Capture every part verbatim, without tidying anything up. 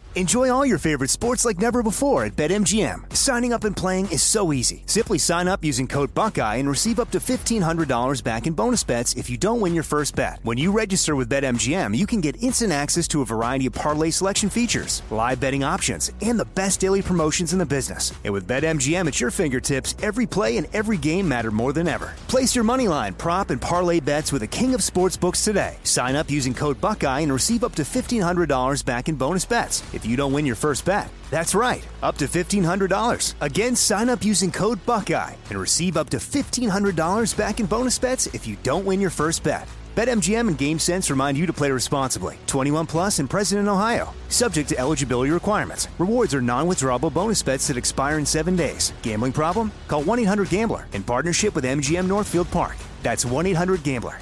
Enjoy all your favorite sports like never before at BetMGM. Signing up and playing is so easy. Simply sign up using code Buckeye and receive up to fifteen hundred dollars back in bonus bets if you don't win your first bet. When you register with BetMGM, you can get instant access to a variety of parlay selection features, live betting options, and the best daily promotions in the business. And with BetMGM at your fingertips, every play and every game matter more than ever. Place your moneyline, prop, and parlay bets with the king of sportsbooks today. Sign up using code Buckeye and receive up to fifteen hundred dollars back in bonus bets if you don't win your first bet. That's right, up to fifteen hundred dollars. Again, sign up using code Buckeye and receive up to fifteen hundred dollars back in bonus bets if you don't win your first bet. BetMGM and GameSense remind you to play responsibly. twenty-one plus and present in Ohio. Subject to eligibility requirements. Rewards are non-withdrawable bonus bets that expire in seven days. Gambling problem? Call one eight hundred gambler in partnership with M G M Northfield Park. That's one eight hundred gambler.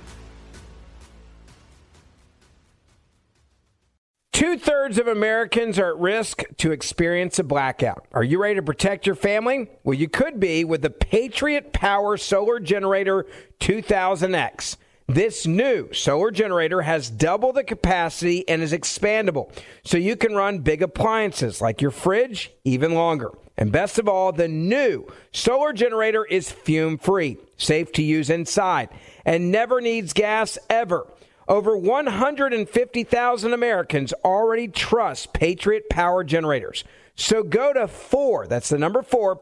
Two-thirds of Americans are at risk to experience a blackout. Are you ready to protect your family? Well, you could be with the Patriot Power Solar Generator two thousand X. This new solar generator has double the capacity and is expandable, so you can run big appliances like your fridge even longer. And best of all, the new solar generator is fume-free, safe to use inside, and never needs gas ever. Over one hundred fifty thousand Americans already trust Patriot Power Generators. So go to four, that's the number four,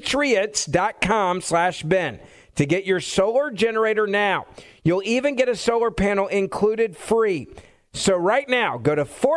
patriots.com slash Ben to get your solar generator now. You'll even get a solar panel included free. So right now, go to four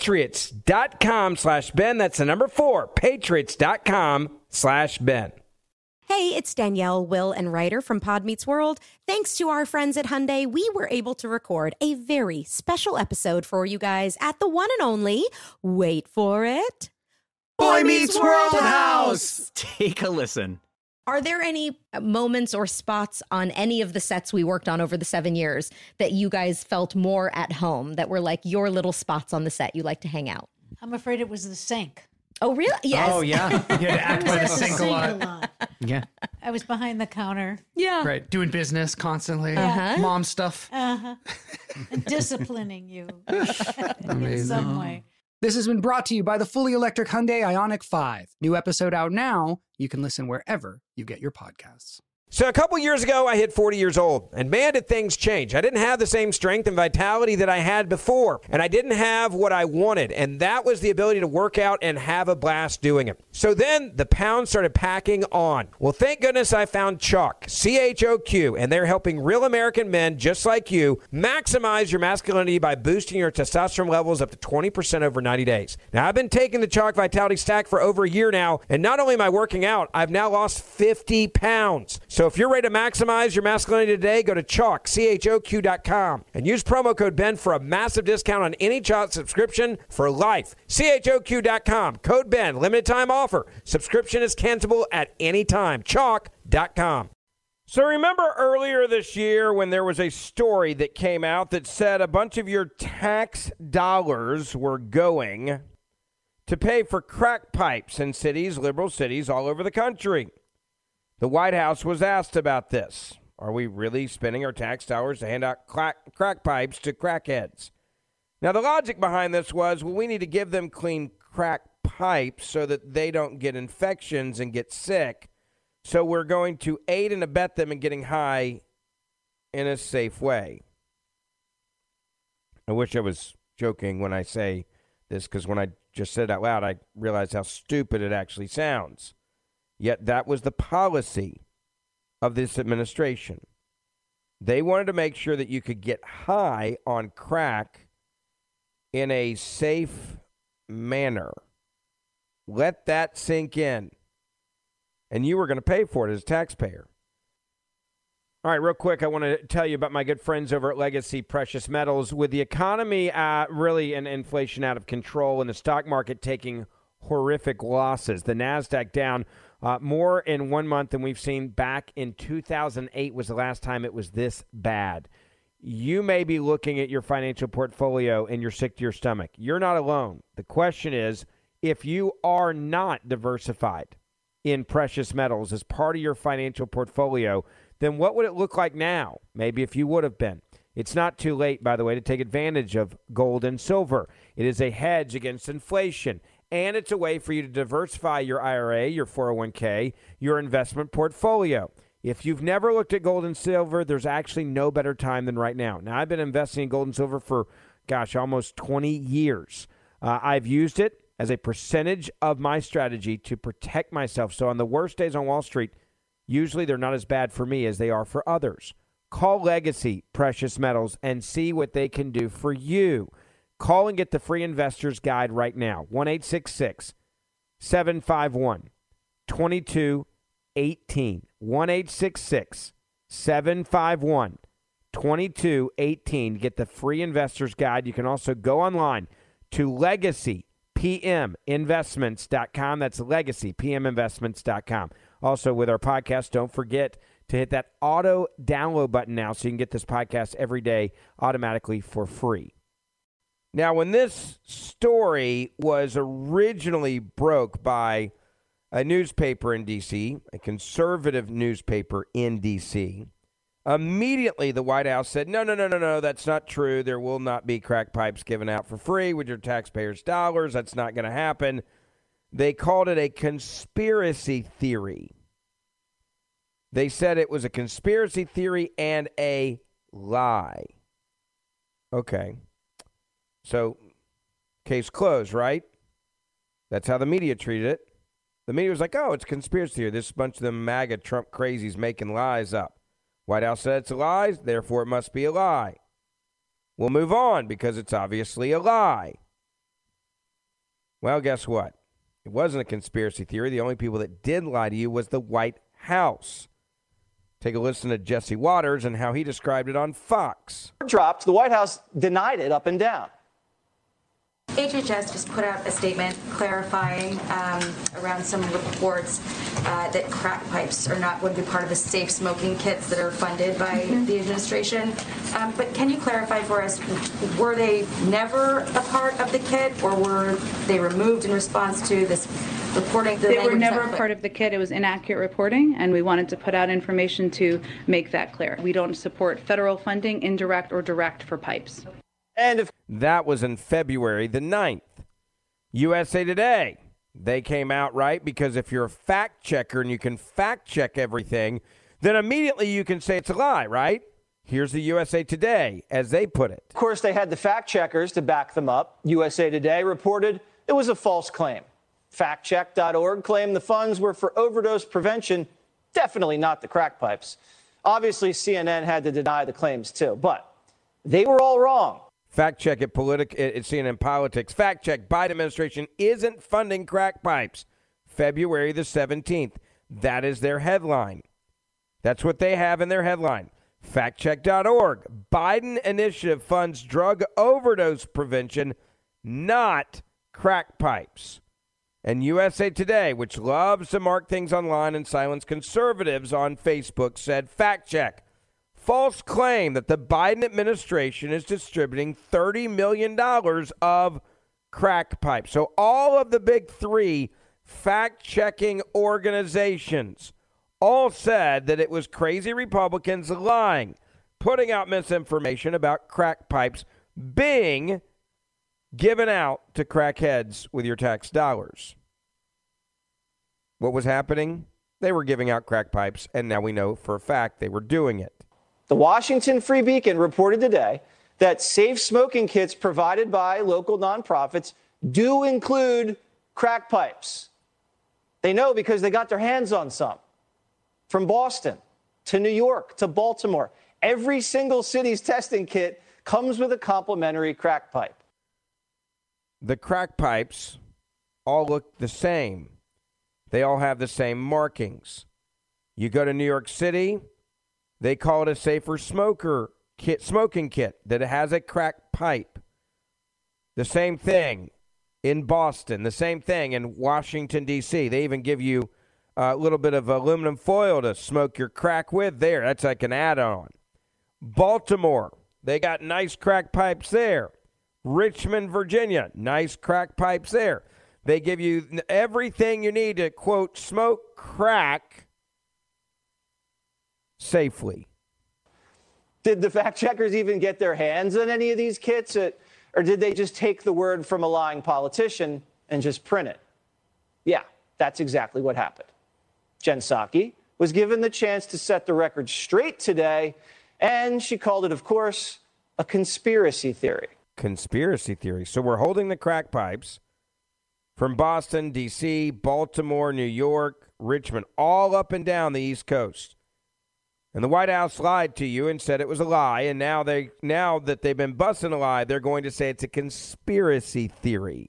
patriots.com slash Ben. That's the number four, patriots.com slash Ben. Hey, it's Danielle, Will, and Ryder from Pod Meets World. Thanks to our friends at Hyundai, we were able to record a very special episode for you guys at the one and only, wait for it, Boy Meets World House! Take a listen. Are there any moments or spots on any of the sets we worked on over the seven years that you guys felt more at home, that were like your little spots on the set you like to hang out? I'm afraid it was the sink. Oh, really? Yes. Oh, yeah. You had to act by the sink a lot. a lot. Yeah. I was behind the counter. Yeah. Right. Doing business constantly. Uh-huh. Mom stuff. Uh-huh. And disciplining you in Amazing. some way. This has been brought to you by the fully electric Hyundai Ioniq five. New episode out now. You can listen wherever you get your podcasts. So a couple years ago, I hit forty years old, and man, did things change. I didn't have the same strength and vitality that I had before, and I didn't have what I wanted, and that was the ability to work out and have a blast doing it. So then the pounds started packing on. Well, thank goodness I found Chalk, C H O Q, and they're helping real American men just like you maximize your masculinity by boosting your testosterone levels up to twenty percent over ninety days. Now, I've been taking the Chalk Vitality Stack for over a year now, and not only am I working out, I've now lost fifty pounds. So if you're ready to maximize your masculinity today, go to chalk, C H O Q dot com, and use promo code Ben for a massive discount on any Chalk subscription for life. C H O Q dot com, code Ben, limited time offer. Subscription is cancelable at any time. chalk dot com. So remember earlier this year when there was a story that came out that said a bunch of your tax dollars were going to pay for crack pipes in cities, liberal cities all over the country. The White House was asked about this. Are we really spending our tax dollars to hand out crack, crack pipes to crackheads? Now, the logic behind this was, well, we need to give them clean crack pipes so that they don't get infections and get sick. So we're going to aid and abet them in getting high in a safe way. I wish I was joking when I say this, because when I just said it out loud, I realized how stupid it actually sounds. Yet that was the policy of this administration. They wanted to make sure that you could get high on crack in a safe manner. Let that sink in. And you were going to pay for it as a taxpayer. All right, real quick, I want to tell you about my good friends over at Legacy Precious Metals. With the economy uh, really and inflation out of control and the stock market taking horrific losses, the NASDAQ down Uh, more in one month than we've seen back in two thousand eight was the last time it was this bad. You may be looking at your financial portfolio and you're sick to your stomach. You're not alone. The question is, if you are not diversified in precious metals as part of your financial portfolio, then what would it look like now? Maybe if you would have been. It's not too late, by the way, to take advantage of gold and silver. It is a hedge against inflation, and it's a way for you to diversify your I R A, your four oh one k, your investment portfolio. If you've never looked at gold and silver, there's actually no better time than right now. Now, I've been investing in gold and silver for, gosh, almost twenty years. Uh, I've used it as a percentage of my strategy to protect myself. So on the worst days on Wall Street, usually they're not as bad for me as they are for others. Call Legacy Precious Metals and see what they can do for you. Call and get the free investor's guide right now. one eight six six, seven five one, two two one eight. one eight six six, seven five one, two two one eight. Get the free investor's guide. You can also go online to legacy p m investments dot com. That's legacy p m investments dot com. Also, with our podcast, don't forget to hit that auto download button now so you can get this podcast every day automatically for free. Now, when this story was originally broke by a newspaper in D C, a conservative newspaper in D C, immediately the White House said, no, no, no, no, no, that's not true. There will not be crack pipes given out for free with your taxpayers' dollars. That's not going to happen. They called it a conspiracy theory. They said it was a conspiracy theory and a lie. Okay. So, case closed, right? That's how the media treated it. The media was like, oh, it's a conspiracy theory. This bunch of them MAGA Trump crazies making lies up. White House said it's a lie, therefore it must be a lie. We'll move on because it's obviously a lie. Well, guess what? It wasn't a conspiracy theory. The only people that did lie to you was the White House. Take a listen to Jesse Waters and how he described it on Fox. Dropped. The White House denied it up and down. H H S just put out a statement clarifying um, around some reports uh, that crack pipes are not going to be part of the safe smoking kits that are funded by mm-hmm. the administration. Um, but can you clarify for us, were they never a part of the kit, or were they removed in response to this reporting? The they were never a part of the kit. It was inaccurate reporting, and we wanted to put out information to make that clear. We don't support federal funding, indirect or direct, for pipes. And if that was in February the ninth. U S A Today, they came out right because if you're a fact checker and you can fact check everything, then immediately you can say it's a lie, right? Here's the U S A Today as they put it. Of course, they had the fact checkers to back them up. U S A Today reported it was a false claim. fact check dot org claimed the funds were for overdose prevention, definitely not the crack pipes. Obviously, C N N had to deny the claims too, but they were all wrong. Fact check at Politic at C N N Politics. Fact check: Biden administration isn't funding crack pipes. February the seventeenth. That is their headline. That's what they have in their headline. fact check dot org. Biden initiative funds drug overdose prevention, not crack pipes. And U S A Today, which loves to mark things online and silence conservatives on Facebook, said, fact check. False claim that the Biden administration is distributing thirty million dollars of crack pipes. So all of the big three fact-checking organizations all said that it was crazy Republicans lying, putting out misinformation about crack pipes being given out to crackheads with your tax dollars. What was happening? They were giving out crack pipes, and now we know for a fact they were doing it. The Washington Free Beacon reported today that safe smoking kits provided by local nonprofits do include crack pipes. They know because they got their hands on some. From Boston to New York to Baltimore, every single city's testing kit comes with a complimentary crack pipe. The crack pipes all look the same. They all have the same markings. You go to New York City, they call it a safer smoker kit, smoking kit that has a crack pipe. The same thing in Boston, the same thing in Washington, D C. They even give you a little bit of aluminum foil to smoke your crack with there. That's like an add-on. Baltimore, they got nice crack pipes there. Richmond, Virginia, nice crack pipes there. They give you everything you need to, quote, smoke crack safely. Did the fact checkers even get their hands on any of these kits, or did they just take the word from a lying politician and just print it? Yeah, that's exactly what happened. Jen Psaki was given the chance to set the record straight today, and she called it, of course, a conspiracy theory. Conspiracy theory. So we're holding the crack pipes from Boston, D C, Baltimore, New York, Richmond, all up and down the East Coast. And the White House lied to you and said it was a lie, and now they now that they've been busting a lie, they're going to say it's a conspiracy theory.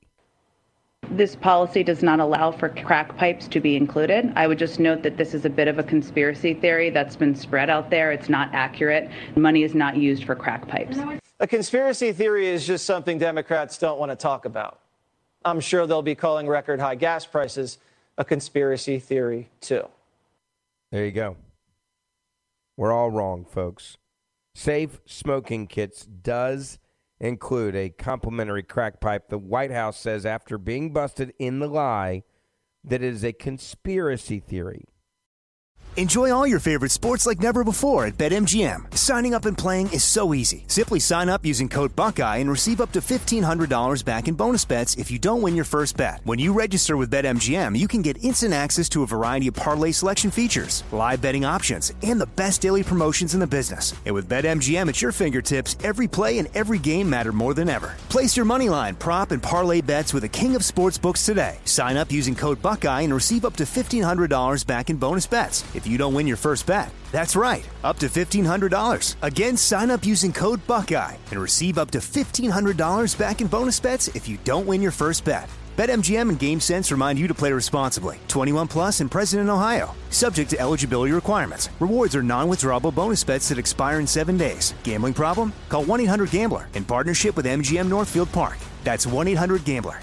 This policy does not allow for crack pipes to be included. I would just note that this is a bit of a conspiracy theory that's been spread out there. It's not accurate. Money is not used for crack pipes. A conspiracy theory is just something Democrats don't want to talk about. I'm sure they'll be calling record high gas prices a conspiracy theory, too. There you go. We're all wrong, folks. Safe Smoking Kits does include a complimentary crack pipe. The White House says after being busted in the lie that it is a conspiracy theory. Enjoy all your favorite sports like never before at BetMGM. Signing up and playing is so easy. Simply sign up using code Buckeye and receive up to fifteen hundred dollars back in bonus bets if you don't win your first bet. When you register with BetMGM, you can get instant access to a variety of parlay selection features, live betting options, and the best daily promotions in the business. And with BetMGM at your fingertips, every play and every game matter more than ever. Place your moneyline, prop, and parlay bets with the king of sportsbooks today. Sign up using code Buckeye and receive up to fifteen hundred dollars back in bonus bets if you don't win your first bet. That's right, up to fifteen hundred dollars. Again, sign up using code Buckeye and receive up to fifteen hundred dollars back in bonus bets if you don't win your first bet. BetMGM and GameSense remind you to play responsibly. twenty-one plus and present in Ohio. Subject to eligibility requirements. Rewards are non-withdrawable bonus bets that expire in seven days. Gambling problem? Call one eight hundred gambler in partnership with M G M Northfield Park. That's one eight hundred gambler.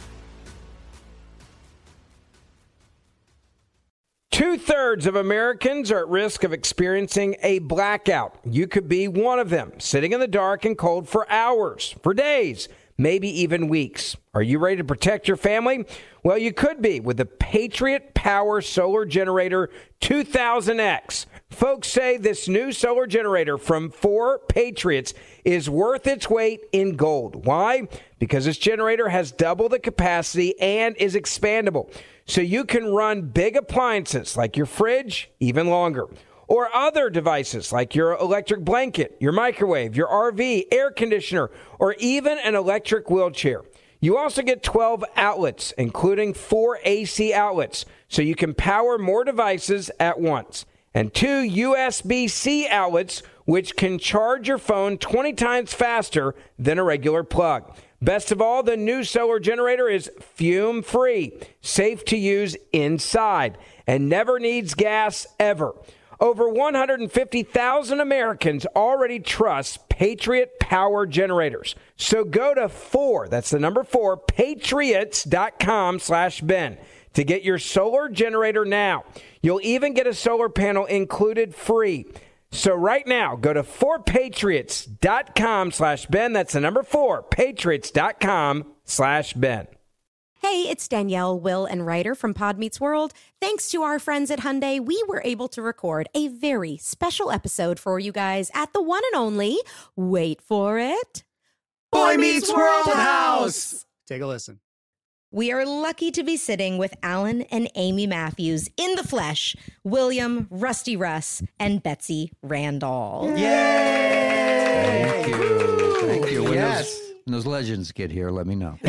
Two-thirds of Americans are at risk of experiencing a blackout. You could be one of them, sitting in the dark and cold for hours, for days, maybe even weeks. Are you ready to protect your family? Well, you could be with the Patriot Power Solar Generator two thousand X. Folks say this new solar generator from four Patriots is worth its weight in gold. Why? Because this generator has double the capacity and is expandable. So you can run big appliances like your fridge even longer, or other devices like your electric blanket, your microwave, your R V, air conditioner, or even an electric wheelchair. You also get twelve outlets, including four A C outlets, so you can power more devices at once, and two U S B C outlets, which can charge your phone twenty times faster than a regular plug. Best of all, the new solar generator is fume-free, safe to use inside, and never needs gas ever. Over one hundred fifty thousand Americans already trust Patriot Power Generators. So go to four, that's the number four, patriots.com slash Ben to get your solar generator now. You'll even get a solar panel included free. So right now, go to four patriots.com slash Ben. That's the number four, patriots.com slash Ben. Hey, it's Danielle, Will, and Ryder from Pod Meets World. Thanks to our friends at Hyundai, we were able to record a very special episode for you guys at the one and only, wait for it, Boy Meets World House. Take a listen. We are lucky to be sitting with Alan and Amy Matthews in the flesh, William, Rusty Russ, and Betsy Randall. Yay! Thank you. Thank you. When, Yes. those, when those legends get here, let me know.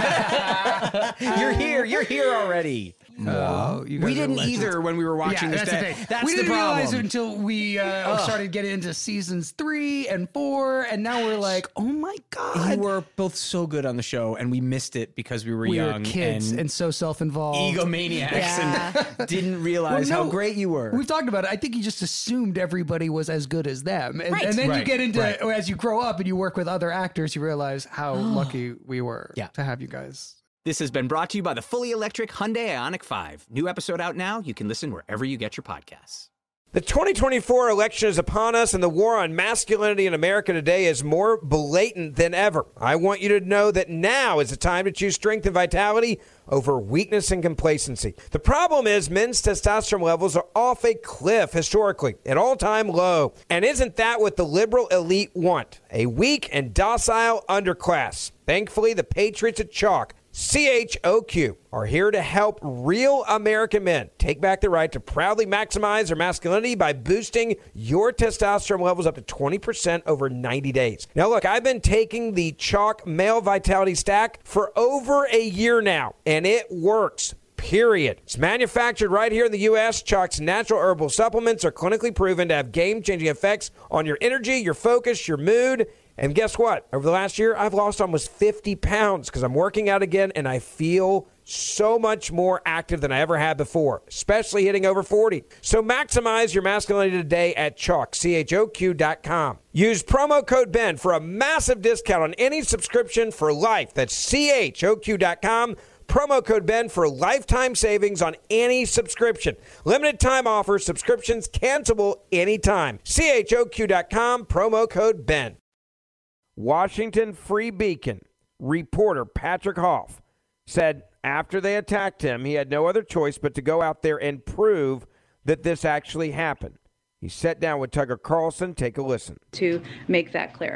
You're here. You're here already. No, you guys We are didn't legends. either when we were watching Yeah, this. that's the day. thing. That's we the didn't problem. realize it until we uh, started getting into seasons three and four, and now we're like, oh my god, You were both so good on the show, and we missed it because we were we young were kids and, and, so self-involved. egomaniacs Yeah. and didn't realize Well, no, how great you were. We've talked about it. I think you just assumed everybody was as good as them. And, Right. and then you Right, get into, right. as you grow up and you work with other actors, you realize how lucky we were Yeah. to have you guys. This has been brought to you by the fully electric Hyundai Ioniq five. New episode out now. You can listen wherever you get your podcasts. The twenty twenty-four election is upon us, and the war on masculinity in America today is more blatant than ever. I want you to know that now is the time to choose strength and vitality over weakness and complacency. The problem is men's testosterone levels are off a cliff historically, an all-time low. And isn't that what the liberal elite want? A weak and docile underclass. Thankfully, the Patriots at Chalk, C H O Q, are here to help real American men take back the right to proudly maximize their masculinity by boosting your testosterone levels up to twenty percent over ninety days. Now, look, I've been taking the Chalk Male Vitality Stack for over a year now, and it works. Period. It's manufactured right here in the U S Chalk's natural herbal supplements are clinically proven to have game-changing effects on your energy, your focus, your mood. And guess what? Over the last year, I've lost almost fifty pounds because I'm working out again, and I feel so much more active than I ever had before, especially hitting over forty. So maximize your masculinity today at Chalk, C H O Q dot com. Use promo code Ben for a massive discount on any subscription for life. That's C H O Q dot com. Promo code Ben for lifetime savings on any subscription. Limited time offer. Subscriptions cancelable anytime. C H O Q dot com. Promo code Ben. Washington Free Beacon reporter Patrick Hoff said after they attacked him, he had no other choice but to go out there and prove that this actually happened. He sat down with Tucker Carlson. Take a listen. To make that clear.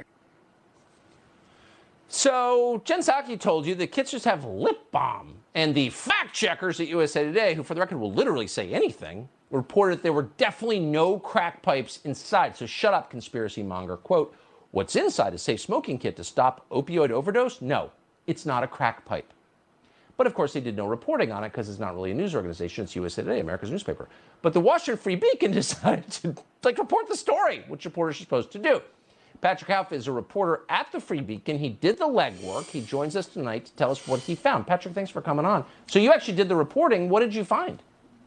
So Jen Psaki told you that kids just have lip balm. And the fact checkers at U S A Today, who for the record will literally say anything, reported that there were definitely no crack pipes inside. So shut up, conspiracy monger. Quote, what's inside a safe smoking kit to stop opioid overdose? No, it's not a crack pipe. But of course, they did no reporting on it because it's not really a news organization. It's U S A Today, America's newspaper. But the Washington Free Beacon decided to like report the story, which reporters are supposed to do. Patrick Hoff is a reporter at the Free Beacon. He did the legwork. He joins us tonight to tell us what he found. Patrick, thanks for coming on. So you actually did the reporting. What did you find?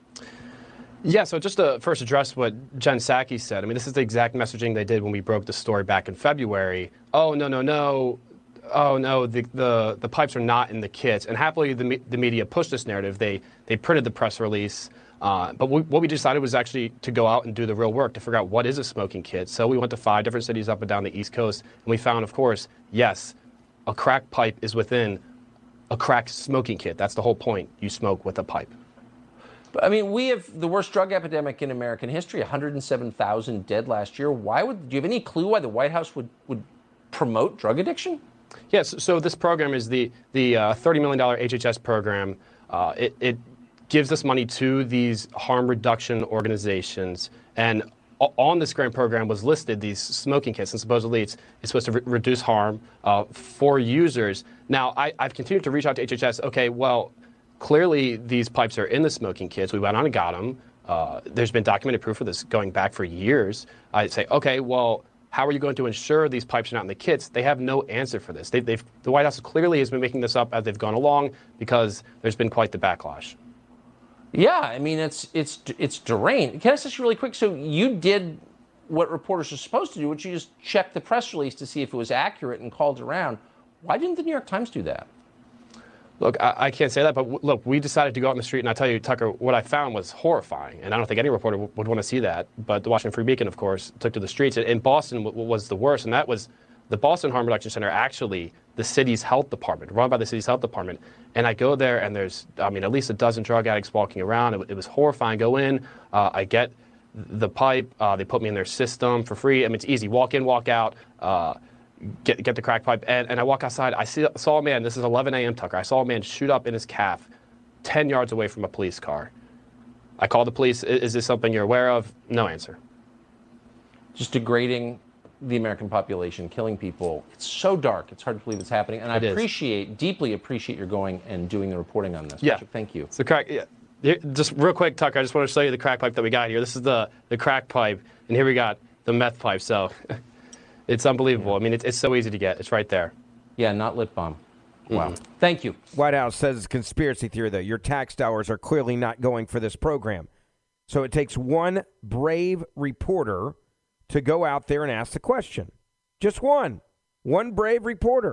Yeah, so just to first address what Jen Psaki said, I mean, this is the exact messaging they did when we broke the story back in February. Oh, no, no, no. Oh, no, the the, the pipes are not in the kits. And happily, the, the media pushed this narrative. They they printed the press release. Uh, but we, what we decided was actually to go out and do the real work to figure out what is a smoking kit. So we went to five different cities up and down the East Coast, and we found, of course, yes, a crack pipe is within a crack smoking kit. That's the whole point. You smoke with a pipe. I mean, we have the worst drug epidemic in American history, one hundred seven thousand dead last year. Why would, do you have any clue why the White House would, would promote drug addiction? Yes, so this program is the, the uh, thirty million dollars H H S program. Uh, it, it gives this money to these harm reduction organizations. And on this grant program was listed these smoking kits, and supposedly it's, it's supposed to re- reduce harm uh, for users. Now, I, I've continued to reach out to H H S. Okay, well, clearly, these pipes are in the smoking kits. We went on and got them. Uh, there's been documented proof of this going back for years. I say, okay, well, how are you going to ensure these pipes are not in the kits? They have no answer for this. They, they've, the White House clearly has been making this up as they've gone along because there's been quite the backlash. Yeah, I mean, it's it's it's deranged. Can I ask you really quick? So you did what reporters are supposed to do, which you just checked the press release to see if it was accurate and called around. Why didn't the New York Times do that? Look, I, I can't say that, but w- look, we decided to go out in the street, and I tell you, Tucker, what I found was horrifying, and I don't think any reporter w- would want to see that. But the Washington Free Beacon, of course, took to the streets. In Boston w- was the worst, and that was the Boston Harm Reduction Center, actually the city's health department, run by the city's health department. And I go there, and there's, I mean, at least a dozen drug addicts walking around. It, it was horrifying. Go in, uh, I get the pipe. Uh, they put me in their system for free. I mean, it's easy. Walk in, walk out. Uh, Get get the crack pipe, and, and I walk outside. I see, saw a man, this is eleven a.m., Tucker. I saw a man shoot up in his calf ten yards away from a police car. I called the police. Is, is this something you're aware of? No answer. Just degrading the American population, killing people. It's so dark. It's hard to believe it's happening. And I It is. appreciate, deeply appreciate your going and doing the reporting on this. Yeah. Patrick, thank you. So crack, yeah. Here, just real quick, Tucker, I just want to show you the crack pipe that we got here. This is the, the crack pipe, and here we got the meth pipe. So it's unbelievable. I mean, it's, it's so easy to get. It's right there. Yeah, not lip balm. Wow. Mm-hmm. Thank you. White House says it's conspiracy theory, though. Your tax dollars are clearly not going for this program. So it takes one brave reporter to go out there and ask the question. Just one. One brave reporter.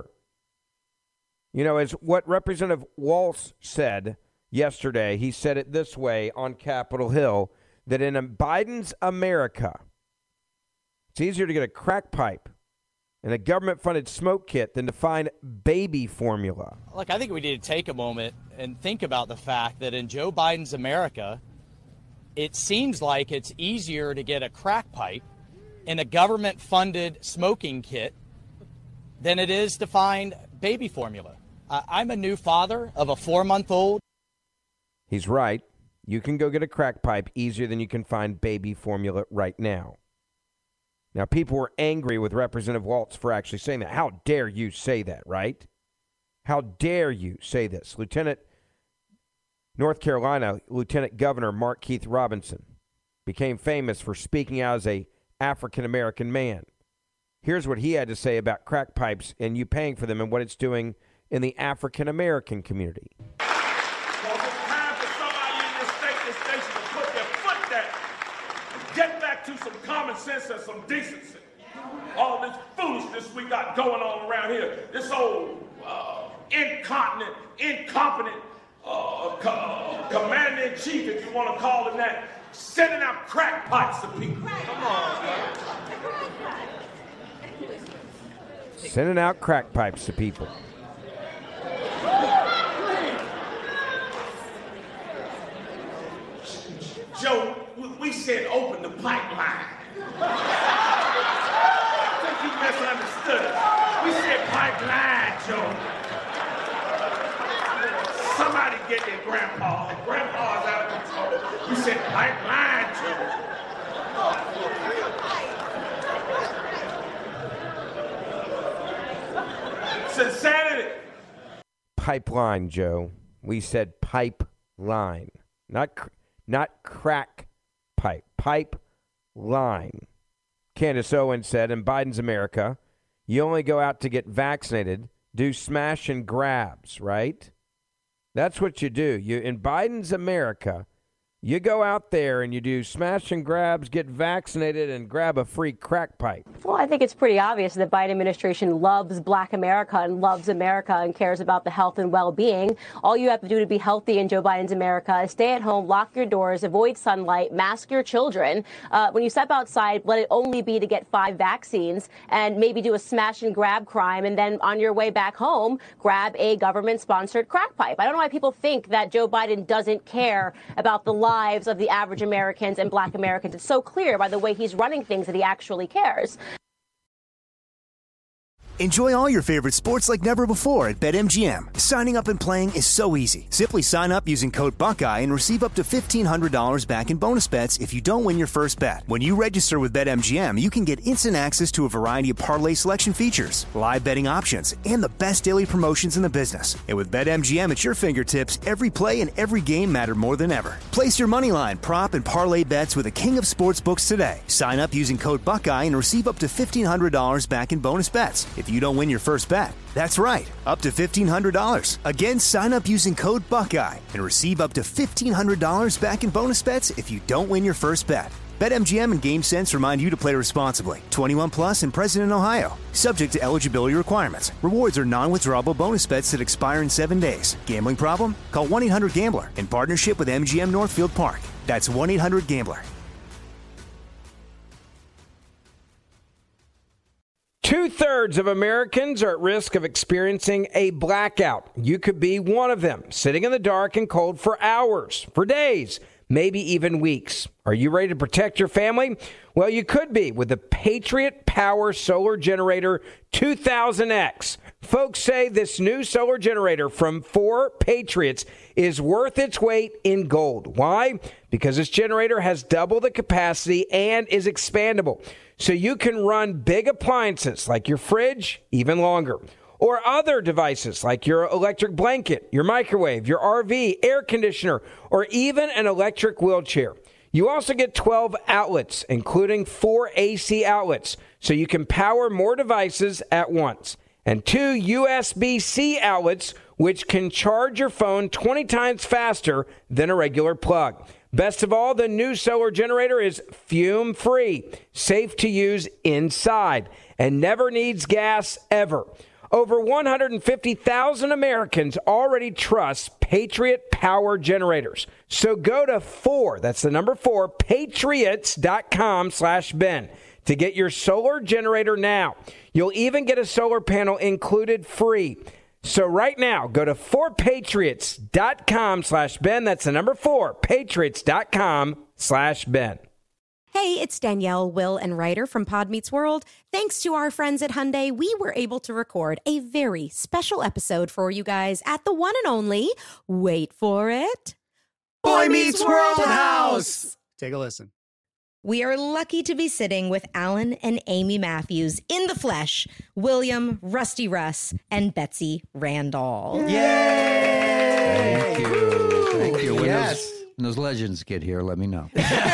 You know, as what Representative Walz said yesterday, he said it this way on Capitol Hill. that in Biden's America, it's easier to get a crack pipe and a government-funded smoke kit than to find baby formula. Look, I think we need to take a moment and think about the fact that in Joe Biden's America, it seems like it's easier to get a crack pipe and a government-funded smoking kit than it is to find baby formula. Uh, I'm a new father of a four-month-old. He's right. You can go get a crack pipe easier than you can find baby formula right now. Now, people were angry with Representative Waltz for actually saying that. How dare you say that, right? How dare you say this? Lieutenant North Carolina Lieutenant Governor Mark Keith Robinson became famous for speaking out as a African-American man. Here's what he had to say about crack pipes and you paying for them and what it's doing in the African-American community. Well, it's time for somebody in this state, this station to put their foot down and get back to some common sense and some decency. All this foolishness we got going on around here, this old uh, incontinent, incompetent uh, co- commander-in-chief, if you want to call him that, sending out crack pipes to people. Come on, man. Sending out crack pipes to people. Joe, we said open the pipeline. I think you misunderstood us. We said pipeline, Joe. Somebody get their grandpa. Grandpa's out of control. We said pipeline, Joe. Sincerity. Pipeline, Joe. We said pipeline, not cr- not crack pipe. Pipeline. Candace Owens said, in Biden's America, you only go out to get vaccinated, do smash and grabs, right? That's what you do. You in Biden's America, you go out there and you do smash and grabs, get vaccinated, and grab a free crack pipe. Well, I think it's pretty obvious that the Biden administration loves Black America and loves America and cares about the health and well-being. All you have to do to be healthy in Joe Biden's America is stay at home, lock your doors, avoid sunlight, mask your children. Uh, when you step outside, let it only be to get five vaccines and maybe do a smash and grab crime. And then on your way back home, grab a government-sponsored crack pipe. I don't know why people think that Joe Biden doesn't care about the lives of the average Americans and Black Americans. It's so clear by the way he's running things that he actually cares. Enjoy all your favorite sports like never before at BetMGM. Signing up and playing is so easy. Simply sign up using code Buckeye and receive up to fifteen hundred dollars back in bonus bets if you don't win your first bet. When you register with BetMGM, you can get instant access to a variety of parlay selection features, live betting options, and the best daily promotions in the business. And with BetMGM at your fingertips, every play and every game matter more than ever. Place your moneyline, prop, and parlay bets with the king of sportsbooks today. Sign up using code Buckeye and receive up to fifteen hundred dollars back in bonus bets if you don't win your first bet. That's right, up to fifteen hundred dollars. Again, sign up using code Buckeye and receive up to fifteen hundred dollars back in bonus bets if you don't win your first bet. BetMGM and GameSense remind you to play responsibly. twenty-one plus and present in Ohio. Subject to eligibility requirements. Rewards are non-withdrawable bonus bets that expire in seven days. Gambling problem? Call one eight hundred gambler in partnership with M G M Northfield Park. That's one eight hundred gambler. Two-thirds of Americans are at risk of experiencing a blackout. You could be one of them, sitting in the dark and cold for hours, for days, maybe even weeks. Are you ready to protect your family? Well, you could be with the Patriot Power Solar Generator two thousand X. Folks say this new solar generator from four Patriots is worth its weight in gold. Why? Because this generator has double the capacity and is expandable. So you can run big appliances like your fridge even longer, or other devices like your electric blanket, your microwave, your R V, air conditioner, or even an electric wheelchair. You also get twelve outlets, including four A C outlets, so you can power more devices at once, and two U S B C outlets, which can charge your phone twenty times faster than a regular plug. Best of all, the new solar generator is fume-free, safe to use inside, and never needs gas ever. Over one hundred fifty thousand Americans already trust Patriot Power Generators. So go to four, that's the number four, patriots.com slash Ben to get your solar generator now. You'll even get a solar panel included free. So right now, go to four patriots.com slash Ben. That's the number four, patriots.com slash Ben. Hey, it's Danielle, Will, and Ryder from Pod Meets World. Thanks to our friends at Hyundai, we were able to record a very special episode for you guys at the one and only, wait for it, Boy Meets World House. Take a listen. We are lucky to be sitting with Alan and Amy Matthews in the flesh, William, Rusty Russ, and Betsy Randall. Thank you. Thank you. When, Yes. those, when those legends get here, let me know.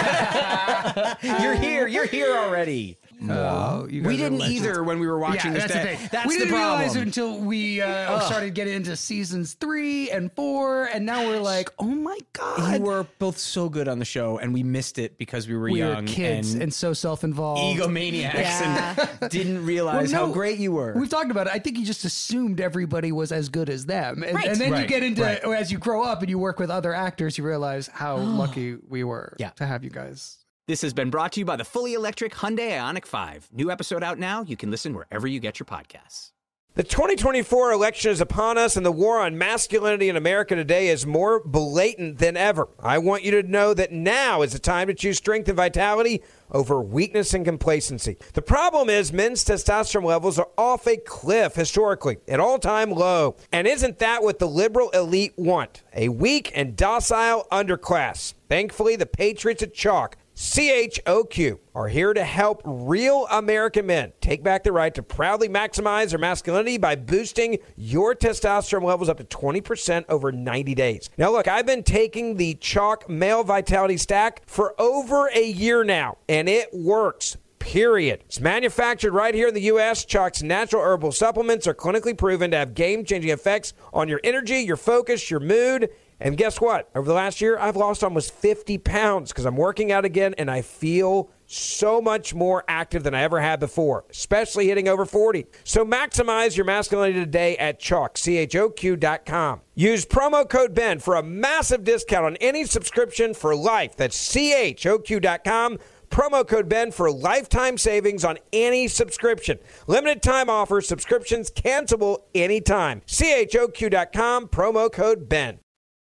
You're here. You're here already. No, you guys we are didn't legends. either when we were watching yeah, this. that's day. the thing. That's we the didn't problem. realize it until we uh, Ugh. started getting into seasons three and four, and now we're like, oh my god, You were both so good on the show, and we missed it because we were we young were kids and, and, so self-involved, egomaniacs, Yeah. and didn't realize Well, no, how great you were. We've talked about it. I think you just assumed everybody was as good as them, and, Right. and then you Right. get into Right. as you grow up and you work with other actors, you realize how lucky we were Yeah. to have you guys. This has been brought to you by the fully electric Hyundai Ioniq five. New episode out now. You can listen wherever you get your podcasts. The twenty twenty-four election is upon us, and the war on masculinity in America today is more blatant than ever. I want you to know that now is the time to choose strength and vitality over weakness and complacency. The problem is men's testosterone levels are off a cliff historically, an all-time low. And isn't that what the liberal elite want? A weak and docile underclass. Thankfully, the Patriots at Chalk, C H O Q, are here to help real American men take back the right to proudly maximize their masculinity by boosting your testosterone levels up to twenty percent over ninety days. Now, look, I've been taking the Chalk Male Vitality Stack for over a year now, and it works. Period. It's manufactured right here in the U S Chalk's natural herbal supplements are clinically proven to have game-changing effects on your energy, your focus, your mood. And guess what? Over the last year, I've lost almost fifty pounds because I'm working out again, and I feel so much more active than I ever had before, especially hitting over forty. So maximize your masculinity today at Chalk, C H O Q dot com. Use promo code Ben for a massive discount on any subscription for life. That's C H O Q dot com. Promo code Ben for lifetime savings on any subscription. Limited time offer. Subscriptions cancelable anytime. C H O Q dot com. Promo code Ben.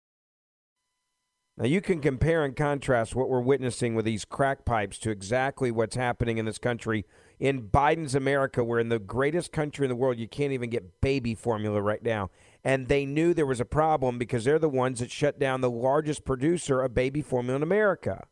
Now, you can compare and contrast what we're witnessing with these crack pipes to exactly what's happening in this country. In Biden's America, we're in the greatest country in the world. You can't even get baby formula right now. And they knew there was a problem because they're the ones that shut down the largest producer of baby formula in America.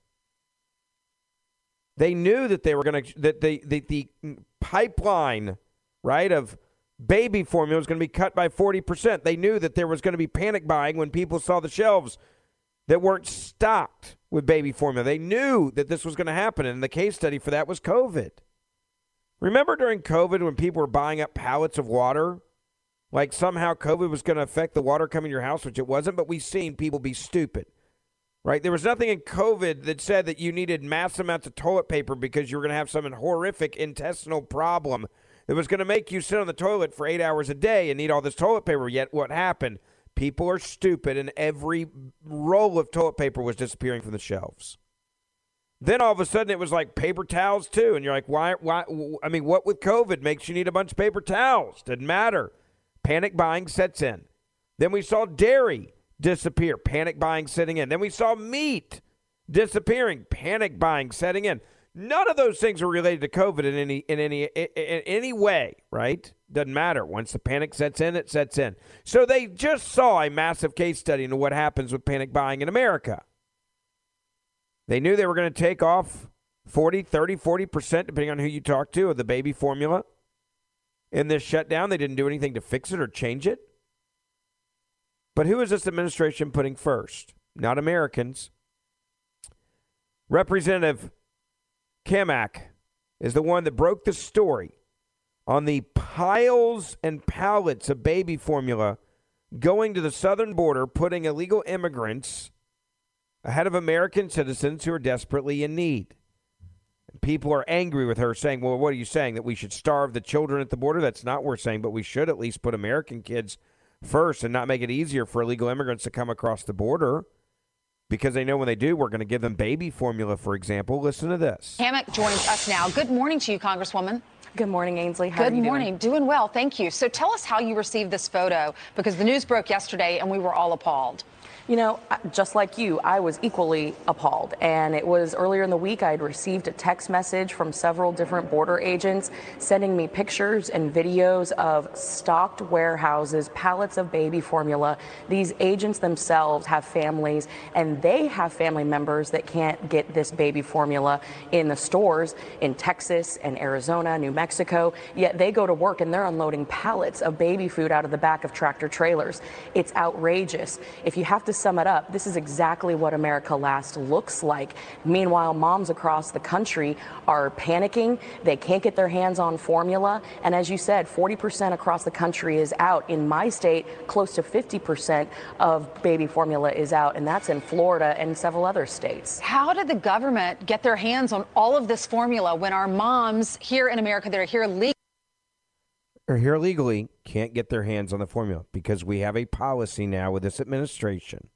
They knew that they were going to, that the, the, the pipeline, right, of baby formula was going to be cut by forty percent. They knew that there was going to be panic buying when people saw the shelves that weren't stocked with baby formula. They knew that this was going to happen, and the case study for that was COVID. Remember during COVID when people were buying up pallets of water? Like somehow COVID was going to affect the water coming to your house, which it wasn't, but we've seen people be stupid, right? There was nothing in COVID that said that you needed massive amounts of toilet paper because you were going to have some horrific intestinal problem that was going to make you sit on the toilet for eight hours a day and need all this toilet paper. Yet what happened? People are stupid, and every roll of toilet paper was disappearing from the shelves. Then all of a sudden it was like paper towels too, and you're like, why? Why? I mean, what with COVID makes you need a bunch of paper towels? Didn't matter. Panic buying sets in. Then we saw dairy disappear. Panic buying setting in. Then we saw meat disappearing. Panic buying setting in. None of those things are related to COVID in any in any in, in any way, right? Doesn't matter. Once the panic sets in, it sets in. So they just saw a massive case study into what happens with panic buying in America. They knew they were going to take off forty, thirty, forty percent, depending on who you talk to, of the baby formula in this shutdown. They didn't do anything to fix it or change it. But who is this administration putting first? Not Americans. Representative Kamak is the one that broke the story on the piles and pallets of baby formula going to the southern border, putting illegal immigrants ahead of American citizens who are desperately in need. People are angry with her saying, well, what are you saying, that we should starve the children at the border? That's not what we're saying, but we should at least put American kids first and not make it easier for illegal immigrants to come across the border because they know when they do, we're going to give them baby formula, for example. Listen to this. Hammock joins us now. Good morning to you, Congresswoman. Good morning, Ainsley. How Good are you morning. doing? Doing well, thank you. So tell us how you received this photo, because the news broke yesterday and we were all appalled. You know, just like you, I was equally appalled. And it was earlier in the week I had received a text message from several different border agents sending me pictures and videos of stocked warehouses, pallets of baby formula. These agents themselves have families, and they have family members that can't get this baby formula in the stores in Texas and Arizona, New Mexico. Yet they go to work and they're unloading pallets of baby food out of the back of tractor trailers. It's outrageous. If you have to sum it up, this is exactly what America Last looks like. Meanwhile, moms across the country are panicking. They can't get their hands on formula. And as you said, forty percent across the country is out. In my state, close to fifty percent of baby formula is out, and that's in Florida and several other states. How did the government get their hands on all of this formula when our moms here in America that are here legally Are here legally can't get their hands on the formula because we have a policy now with this administration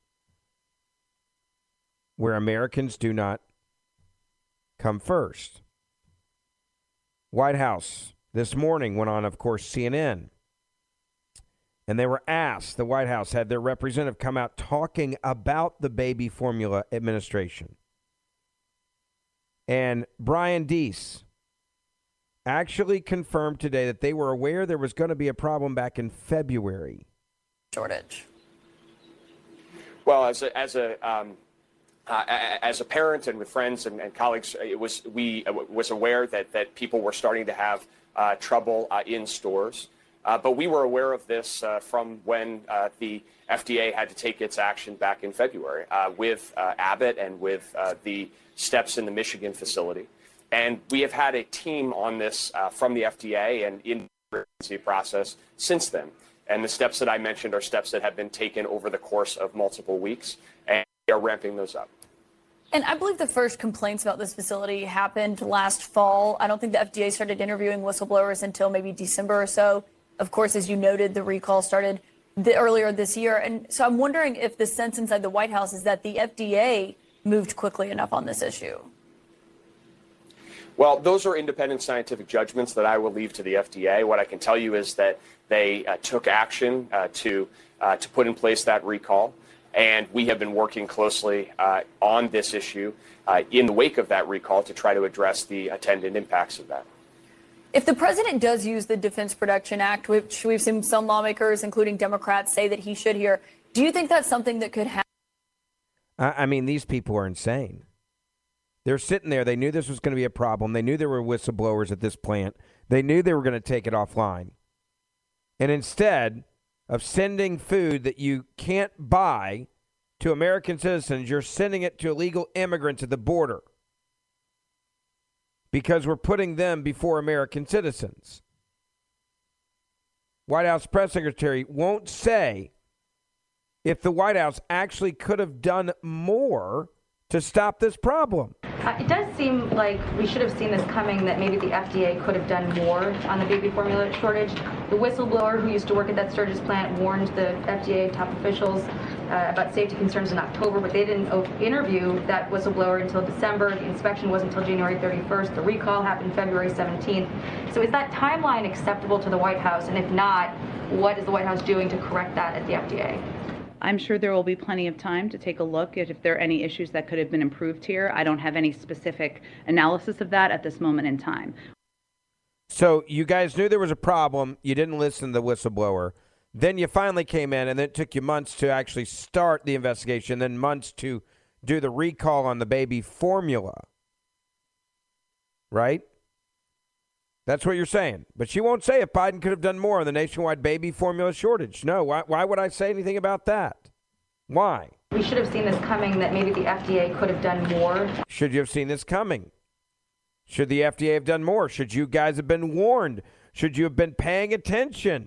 where Americans do not come first. White House this morning went on, of course, C N N, and they were asked, the White House had their representative come out talking about the baby formula administration. And Brian Deese actually confirmed today that they were aware there was going to be a problem back in February. Shortage. Well, as a, as a um, uh, as a parent and with friends and, and colleagues, it was we uh, was aware that that people were starting to have uh, trouble uh, in stores, uh, but we were aware of this uh, from when uh, the F D A had to take its action back in February uh, with uh, Abbott and with uh, the steps in the Michigan facility. And we have had a team on this uh, from the F D A and in the emergency process since then. And the steps that I mentioned are steps that have been taken over the course of multiple weeks, and we are ramping those up. And I believe the first complaints about this facility happened last fall. I don't think the F D A started interviewing whistleblowers until maybe December or so. Of course, as you noted, the recall started the, earlier this year. And so I'm wondering if the sense inside the White House is that the F D A moved quickly enough on this issue. Well, those are independent scientific judgments that I will leave to the F D A. What I can tell you is that they uh, took action uh, to uh, to put in place that recall, and we have been working closely uh, on this issue uh, in the wake of that recall to try to address the attendant impacts of that. If the president does use the Defense Production Act, which we've seen some lawmakers, including Democrats, say that he should here, do you think that's something that could happen? I mean, these people are insane. They're sitting there. They knew this was going to be a problem. They knew there were whistleblowers at this plant. They knew they were going to take it offline. And instead of sending food that you can't buy to American citizens, you're sending it to illegal immigrants at the border because we're putting them before American citizens. White House press secretary won't say if the White House actually could have done more to stop this problem. Uh, it does seem like we should have seen this coming, that maybe the F D A could have done more on the baby formula shortage. The whistleblower who used to work at that Sturgis plant warned the F D A top officials uh, about safety concerns in October, but they didn't o- interview that whistleblower until December. The inspection wasn't until January thirty-first. The recall happened February seventeenth. So is that timeline acceptable to the White House? And if not, what is the White House doing to correct that at the F D A? I'm sure there will be plenty of time to take a look at if there are any issues that could have been improved here. I don't have any specific analysis of that at this moment in time. So you guys knew there was a problem. You didn't listen to the whistleblower. Then you finally came in, and then it took you months to actually start the investigation, then months to do the recall on the baby formula. Right? That's what you're saying. But she won't say if Biden could have done more on the nationwide baby formula shortage. No, why, why would I say anything about that? Why? We should have seen this coming, that maybe the F D A could have done more. Should you have seen this coming? Should the F D A have done more? Should you guys have been warned? Should you have been paying attention?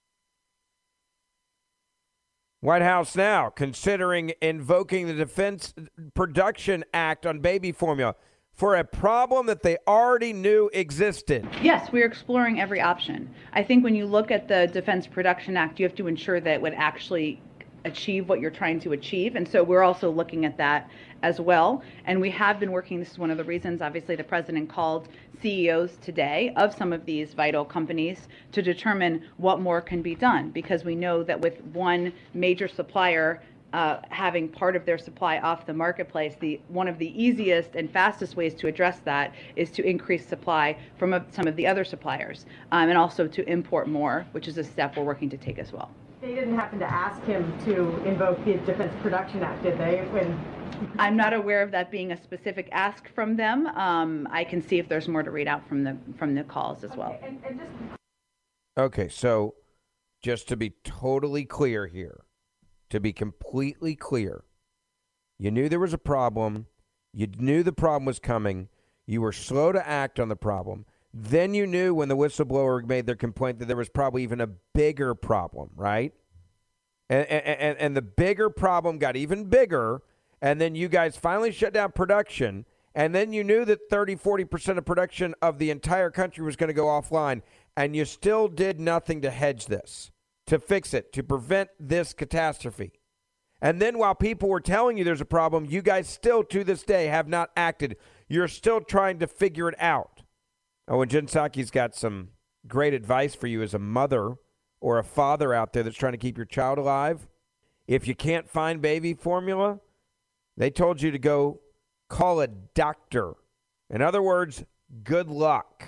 White House now considering invoking the Defense Production Act on baby formula. for a problem that they already knew existed. Yes, we're exploring every option. I think when you look at the Defense Production Act, you have to ensure that it would actually achieve what you're trying to achieve. And so we're also looking at that as well. And we have been working, this is one of the reasons, obviously, the president called C E Os today of some of these vital companies to determine what more can be done, because we know that with one major supplier uh, having part of their supply off the marketplace, the one of the easiest and fastest ways to address that is to increase supply from a, some of the other suppliers, um, and also to import more, which is a step we're working to take as well. They didn't happen to ask him to invoke the Defense Production Act, did they? When I'm not aware of that being a specific ask from them. Um, I can see if there's more to read out from the from the calls as well. Okay, and, and just... Okay, so just to be totally clear here, to be completely clear, you knew there was a problem. You knew the problem was coming. You were slow to act on the problem. Then you knew when the whistleblower made their complaint that there was probably even a bigger problem, right? And, and, and the bigger problem got even bigger, and then you guys finally shut down production, and then you knew that thirty, forty percent of production of the entire country was going to go offline, and you still did nothing to hedge this, to fix it, to prevent this catastrophe. And then while people were telling you there's a problem, you guys still to this day have not acted. You're still trying to figure it out. Oh, and Jen Psaki's got some great advice for you as a mother or a father out there that's trying to keep your child alive. If you can't find baby formula, they told you to go call a doctor. In other words, good luck.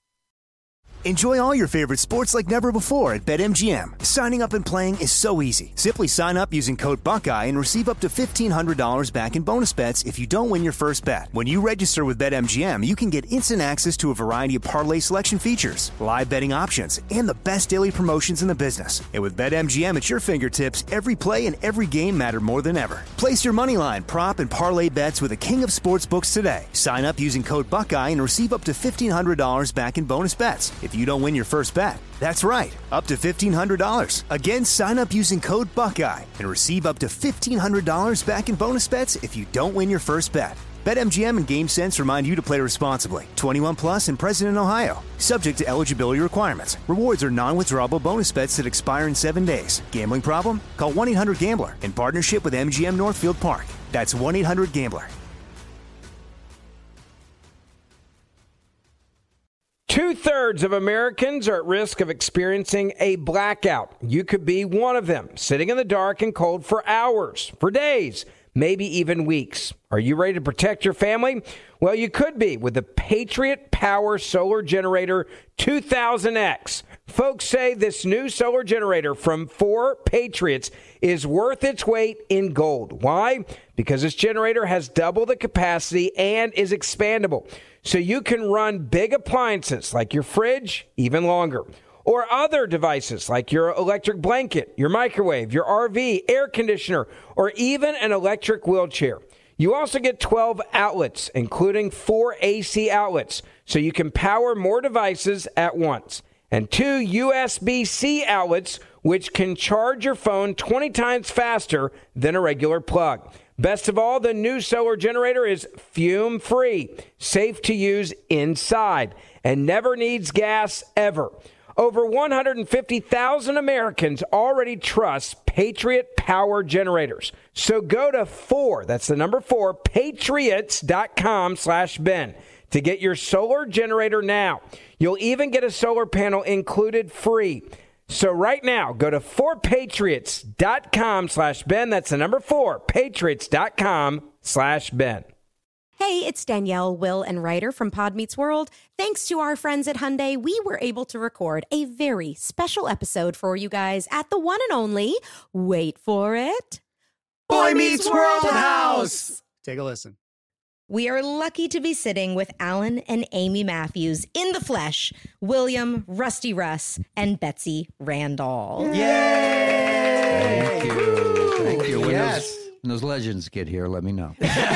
Enjoy all your favorite sports like never before at BetMGM. Signing up and playing is so easy. Simply sign up using code Buckeye and receive up to fifteen hundred dollars back in bonus bets if you don't win your first bet. When you register with BetMGM, you can get instant access to a variety of parlay selection features, live betting options, and the best daily promotions in the business. And with BetMGM at your fingertips, every play and every game matter more than ever. Place your moneyline, prop, and parlay bets with the king of sportsbooks today. Sign up using code Buckeye and receive up to fifteen hundred dollars back in bonus bets if you don't win your first bet. That's right, up to fifteen hundred dollars. Again, sign up using code Buckeye and receive up to fifteen hundred dollars back in bonus bets if you don't win your first bet. BetMGM and GameSense remind you to play responsibly. twenty-one plus and present in Ohio. Subject to eligibility requirements. Rewards are non-withdrawable bonus bets that expire in seven days. Gambling problem? Call one eight hundred gambler in partnership with M G M Northfield Park. That's one eight hundred gambler. Two-thirds of Americans are at risk of experiencing a blackout. You could be one of them, sitting in the dark and cold for hours, for days, maybe even weeks. Are you ready to protect your family? Well, you could be with the Patriot Power Solar Generator two thousand X. Folks say this new solar generator from four Patriots is worth its weight in gold. Why? Because this generator has double the capacity and is expandable. So you can run big appliances like your fridge even longer, or other devices like your electric blanket, your microwave, your R V, air conditioner, or even an electric wheelchair. You also get twelve outlets, including four A C outlets, so you can power more devices at once, and two U S B C outlets, which can charge your phone twenty times faster than a regular plug. Best of all, the new solar generator is fume-free, safe to use inside, and never needs gas ever. Over one hundred fifty thousand Americans already trust Patriot Power Generators. So go to four, that's the number four, patriots.com slash Ben to get your solar generator now. You'll even get a solar panel included free. So right now, go to four patriots.com slash Ben. That's the number four, patriots.com slash Ben. Hey, it's Danielle, Will, and Ryder from Pod Meets World. Thanks to our friends at Hyundai, we were able to record a very special episode for you guys at the one and only, wait for it, Boy Meets World House. Take a listen. We are lucky to be sitting with Alan and Amy Matthews in the flesh, William, Rusty Russ, and Betsy Randall. Yay! Thank you. Thank you. When Yes. those, When those legends get here, let me know.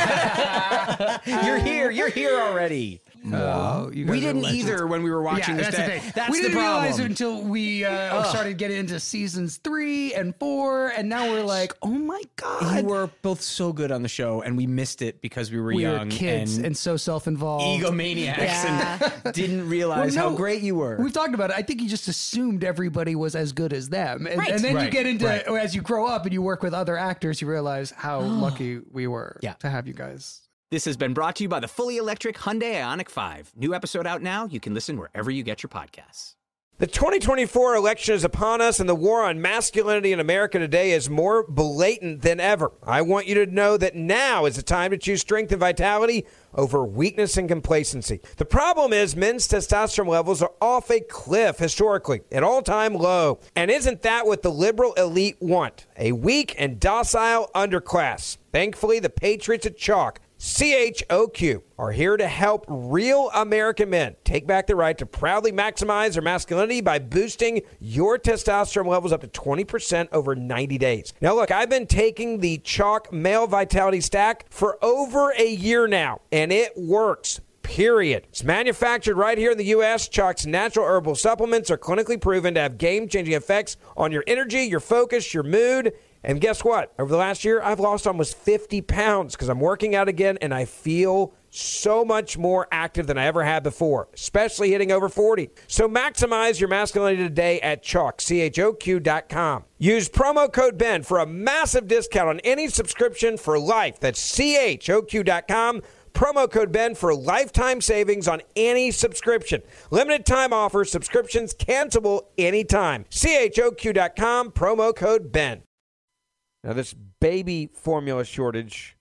You're here. You're here already. Oh, you guys we are didn't legends. either when we were watching yeah, this. That's the thing. That's we the didn't problem. realize it until we uh, Ugh. started getting into seasons three and four, and now we're like, oh my god, You were both so good on the show, and we missed it because we were we young were kids and, and, so self-involved, egomaniacs, Yeah. and didn't realize Well, no, how great you were. We've talked about it. I think you just assumed everybody was as good as them, and, Right. and then you Right. get into Right. as you grow up and you work with other actors, you realize how lucky we were Yeah. to have you guys. This has been brought to you by the fully electric Hyundai Ioniq five. New episode out now. You can listen wherever you get your podcasts. The twenty twenty-four election is upon us, and the war on masculinity in America today is more blatant than ever. I want you to know that now is the time to choose strength and vitality over weakness and complacency. The problem is men's testosterone levels are off a cliff historically, an all-time low. And isn't that what the liberal elite want? A weak and docile underclass. Thankfully, the Patriots at Chalk, C H O Q, are here to help real American men take back the right to proudly maximize their masculinity by boosting your testosterone levels up to twenty percent over ninety days. Now, look, I've been taking the Chalk Male Vitality Stack for over a year now, and it works. Period. It's manufactured right here in the U S Chalk's natural herbal supplements are clinically proven to have game-changing effects on your energy, your focus, your mood. And guess what? Over the last year, I've lost almost fifty pounds because I'm working out again, and I feel so much more active than I ever had before, especially hitting over forty. So maximize your masculinity today at Chalk, C H O Q dot com. Use promo code Ben for a massive discount on any subscription for life. That's C H O Q dot com. Promo code Ben for lifetime savings on any subscription. Limited time offer. Subscriptions cancelable anytime. C H O Q dot com. Promo code Ben. Now, this baby formula shortage,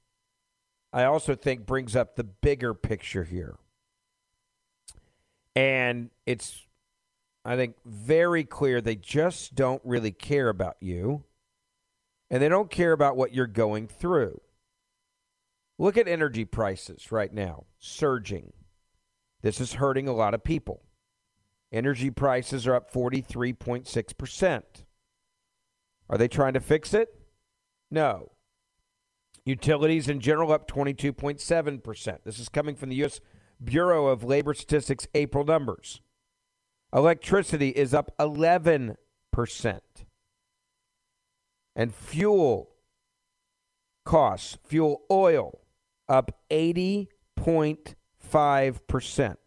I also think, brings up the bigger picture here. And it's, I think, very clear they just don't really care about you. And they don't care about what you're going through. Look at energy prices right now, surging. This is hurting a lot of people. Energy prices are up forty-three point six percent. Are they trying to fix it? No. Utilities in general up twenty-two point seven percent. This is coming from the U S Bureau of Labor Statistics April numbers. Electricity is up eleven percent. And fuel costs, fuel oil, up eighty point five percent.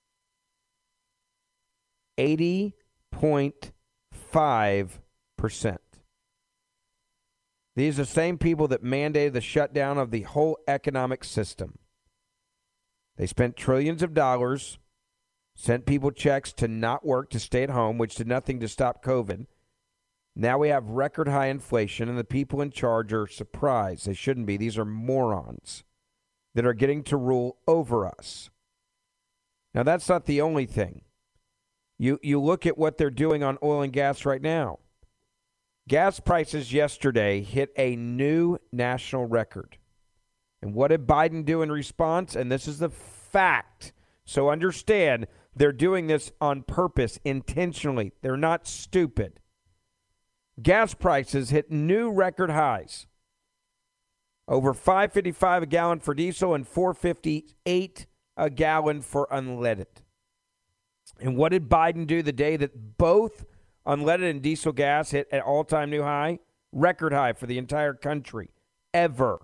eighty point five percent. These are the same people that mandated the shutdown of the whole economic system. They spent trillions of dollars, sent people checks to not work, to stay at home, which did nothing to stop COVID. Now we have record high inflation, and the people in charge are surprised. They shouldn't be. These are morons that are getting to rule over us. Now, that's not the only thing. You, you look at what they're doing on oil and gas right now. Gas prices yesterday hit a new national record. And what did Biden do in response? And this is the fact. So understand, they're doing this on purpose, intentionally. They're not stupid. Gas prices hit new record highs. Over five fifty-five a gallon for diesel and four fifty-eight a gallon for unleaded. And what did Biden do the day that both unleaded and diesel gas hit an all-time new high? Record high for the entire country, ever.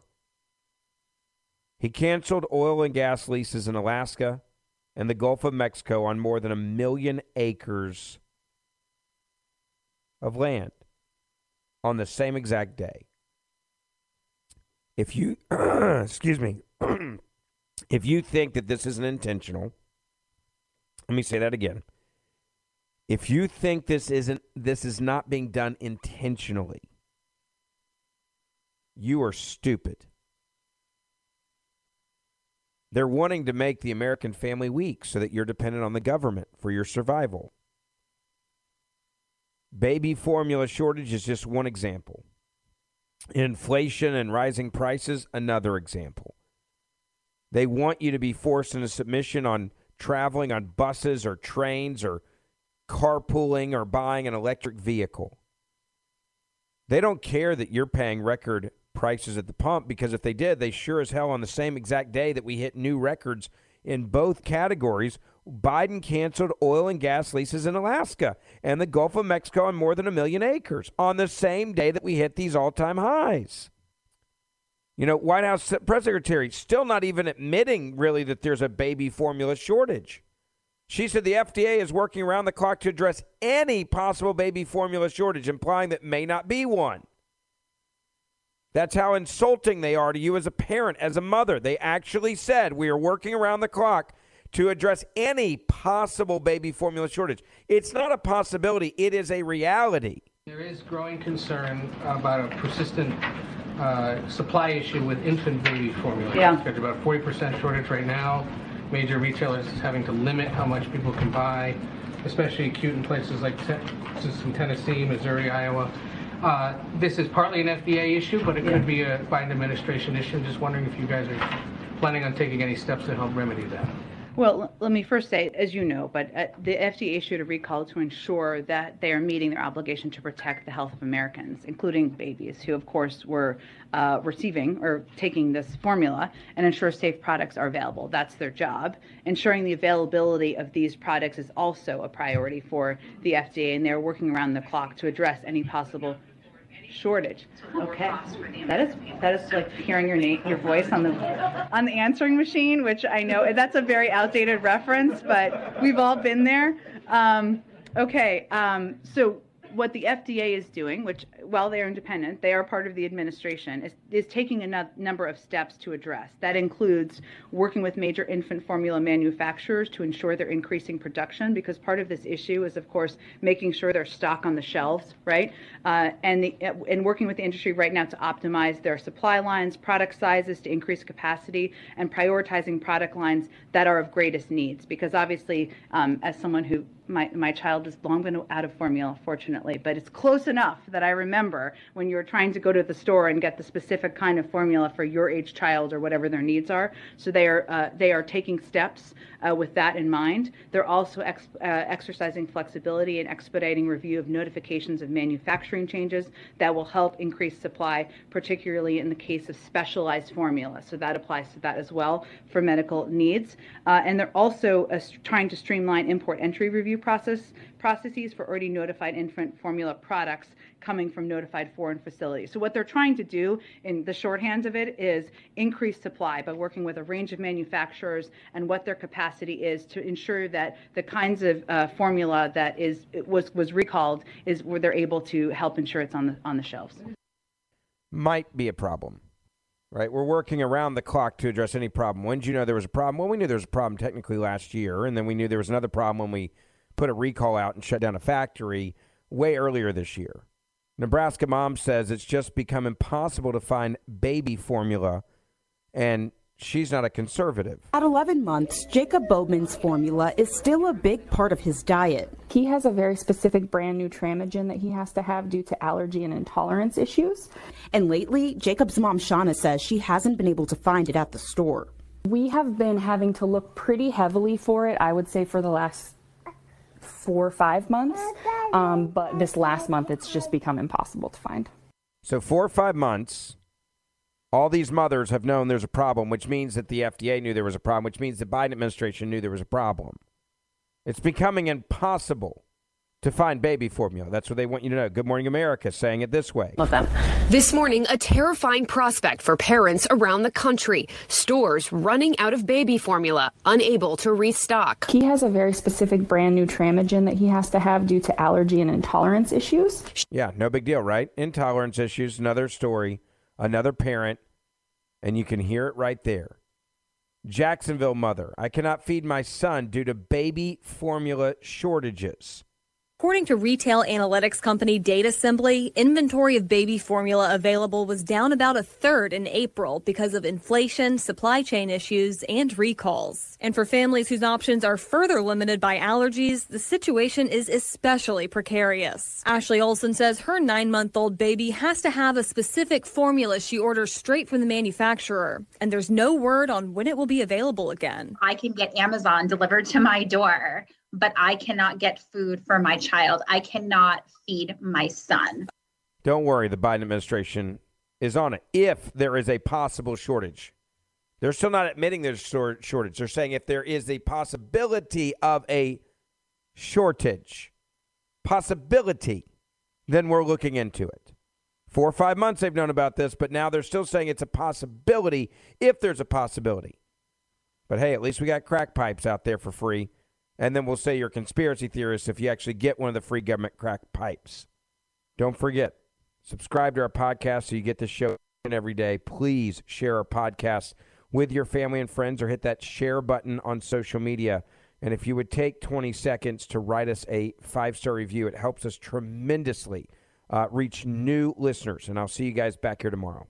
He canceled oil and gas leases in Alaska and the Gulf of Mexico on more than a million acres of land on the same exact day. If you, excuse me, if you think that this isn't intentional, let me say that again. If you think this isn't, this is not being done intentionally, you are stupid. They're wanting to make the American family weak so that you're dependent on the government for your survival. Baby formula shortage is just one example. Inflation and rising prices, another example. They want you to be forced into submission on traveling on buses or trains or carpooling or buying an electric vehicle. They don't care that you're paying record prices at the pump, because if they did, they sure as hell on the same exact day that we hit new records in both categories, Biden canceled oil and gas leases in Alaska and the Gulf of Mexico on more than a million acres on the same day that we hit these all-time highs. You know, White House press secretary still not even admitting really that there's a baby formula shortage. She said the F D A is working around the clock to address any possible baby formula shortage, implying that may not be one. That's how insulting they are to you as a parent, as a mother. They actually said we are working around the clock to address any possible baby formula shortage. It's not a possibility. It is a reality. There is growing concern about a persistent uh, supply issue with infant baby formula. Yeah. There's about a forty percent shortage right now. Major retailers is having to limit how much people can buy, especially acute in places like Texas and Tennessee, Missouri, Iowa. Uh, this is partly an F D A issue, but it Yeah. could be a Biden administration issue. I'm just wondering if you guys are planning on taking any steps to help remedy that. Well, l- let me first say, as you know, but uh, the F D A issued a recall to ensure that they are meeting their obligation to protect the health of Americans, including babies, who, of course, were uh, receiving or taking this formula, and ensure safe products are available. That's their job. Ensuring the availability of these products is also a priority for the F D A, and they're working around the clock to address any possible shortage. Okay, that is that is like hearing your name, your voice on the on the answering machine, which I know that's a very outdated reference, but we've all been there. Um, okay, um, so what the F D A is doing, which while they are independent, they are part of the administration, is, is taking a no- number of steps to address. That includes working with major infant formula manufacturers to ensure they're increasing production, because part of this issue is, of course, making sure there's stock on the shelves, right? Uh, and, the, and working with the industry right now to optimize their supply lines, product sizes to increase capacity, and prioritizing product lines that are of greatest needs. Because obviously, um, as someone who My, my child has long been out of formula, fortunately, but it's close enough that I remember when you're trying to go to the store and get the specific kind of formula for your age child or whatever their needs are. So they are uh, they are taking steps uh, with that in mind. They're also ex- uh, exercising flexibility and expediting review of notifications of manufacturing changes that will help increase supply, particularly in the case of specialized formula. So that applies to that as well for medical needs. Uh, and they're also uh, trying to streamline import entry review process processes for already notified infant formula products coming from notified foreign facilities. So what they're trying to do in the shorthand of it is increase supply by working with a range of manufacturers and what their capacity is to ensure that the kinds of uh, formula that is was was recalled is where they're able to help ensure it's on the on the shelves. Might be a problem. Right, we're working around the clock to address any problem. When did you know there was a problem? Well, we knew there was a problem technically last year, and then we knew there was another problem when we put a recall out and shut down a factory way earlier this year. Nebraska mom says it's just become impossible to find baby formula, and she's not a conservative. At eleven months, Jacob Bowman's formula is still a big part of his diet. He has a very specific brand new Tramagen that he has to have due to allergy and intolerance issues. And lately, Jacob's mom, Shauna, says she hasn't been able to find it at the store. We have been having to look pretty heavily for it, I would say, for the last four or five months. Um, but this last month, it's just become impossible to find. So four or five months, all these mothers have known there's a problem, which means that the F D A knew there was a problem, which means the Biden administration knew there was a problem. It's becoming impossible to find baby formula. That's what they want you to know. Good Morning America saying it this way. Love them. This morning, a terrifying prospect for parents around the country. Stores running out of baby formula, unable to restock. He has a very specific brand new Tramagen that he has to have due to allergy and intolerance issues. Yeah, no big deal, right? Intolerance issues, another story, another parent, and you can hear it right there. Jacksonville mother, I cannot feed my son due to baby formula shortages. According to retail analytics company Datassembly, inventory of baby formula available was down about a third in April because of inflation, supply chain issues, and recalls. And for families whose options are further limited by allergies, the situation is especially precarious. Ashley Olson says her nine-month-old baby has to have a specific formula she orders straight from the manufacturer, and there's no word on when it will be available again. I can get Amazon delivered to my door, but I cannot get food for my child. I cannot feed my son. Don't worry, the Biden administration is on it. If there is a possible shortage. They're still not admitting there's a shortage. They're saying if there is a possibility of a shortage, possibility, then we're looking into it. Four or five months they've known about this, but now they're still saying it's a possibility if there's a possibility. But hey, at least we got crack pipes out there for free. And then we'll say you're a conspiracy theorist if you actually get one of the free government crack pipes. Don't forget, subscribe to our podcast so you get this show every day. Please share our podcast with your family and friends or hit that share button on social media. And if you would take twenty seconds to write us a five-star review, it helps us tremendously uh, reach new listeners. And I'll see you guys back here tomorrow.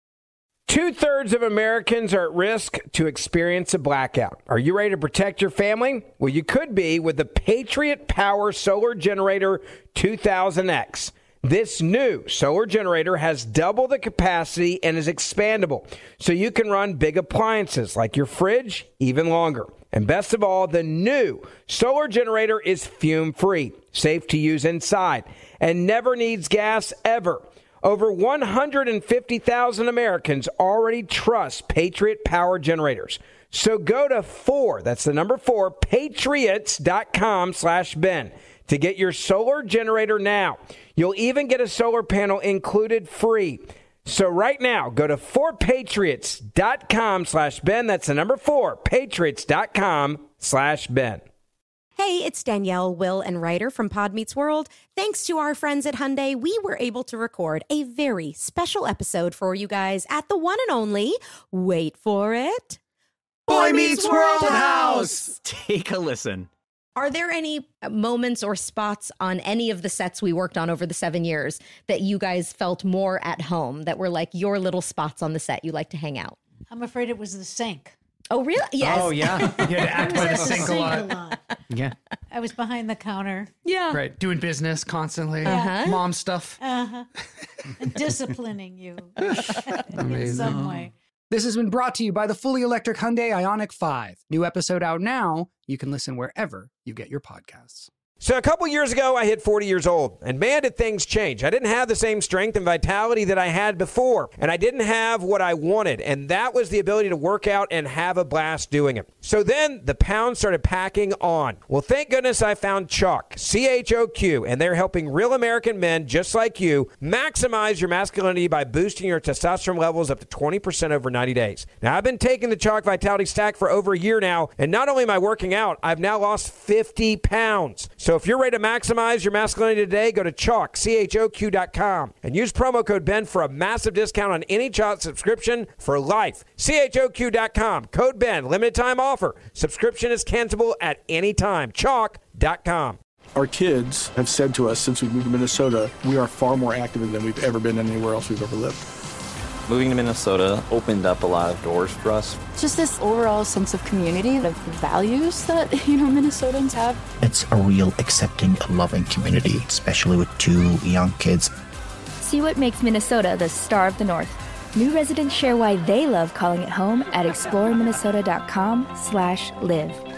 Two-thirds of Americans are at risk to experience a blackout. Are you ready to protect your family? Well, you could be with the Patriot Power Solar Generator two thousand X. This new solar generator has double the capacity and is expandable, so you can run big appliances like your fridge even longer. And best of all, the new solar generator is fume-free, safe to use inside, and never needs gas ever. Over one hundred fifty thousand Americans already trust Patriot Power Generators. So go to four, that's the number four, patriots.com slash Ben to get your solar generator now. You'll even get a solar panel included free. So right now, go to four patriots.com slash Ben. That's the number four, patriots.com slash Ben. Hey, it's Danielle, Will, and Ryder from Pod Meets World. Thanks to our friends at Hyundai, we were able to record a very special episode for you guys at the one and only, wait for it, Boy Meets World House. Take a listen. Are there any moments or spots on any of the sets we worked on over the seven years that you guys felt more at home, that were like your little spots on the set you like to hang out? I'm afraid it was the sink. Oh, really? Yes. Oh, yeah. You had to act by the sink a lot. a lot. Yeah. I was behind the counter. Yeah. Right. Doing business constantly. Uh-huh. Mom stuff. Uh-huh. And disciplining you in Amazing. some way. This has been brought to you by the fully electric Hyundai Ioniq five. New episode out now. You can listen wherever you get your podcasts. So a couple years ago, I hit forty years old, and man, did things change. I didn't have the same strength and vitality that I had before, and I didn't have what I wanted, and that was the ability to work out and have a blast doing it. So then the pounds started packing on. Well, thank goodness I found Chalk, C H O Q, and they're helping real American men just like you maximize your masculinity by boosting your testosterone levels up to twenty percent over ninety days. Now, I've been taking the Chalk Vitality Stack for over a year now, and not only am I working out, I've now lost fifty pounds. So if you're ready to maximize your masculinity today, go to chalk, C H O Q dot com and use promo code Ben for a massive discount on any Chalk subscription for life. C H O Q dot com, code Ben, limited time offer. Subscription is cancelable at any time. chalk dot com. Our kids have said to us since we moved to Minnesota, we are far more active than we've ever been anywhere else we've ever lived. Moving to Minnesota opened up a lot of doors for us. Just this overall sense of community, the values that, you know, Minnesotans have. It's a real accepting, loving community, especially with two young kids. See what makes Minnesota the star of the North. New residents share why they love calling it home at exploreminnesota.com slash live.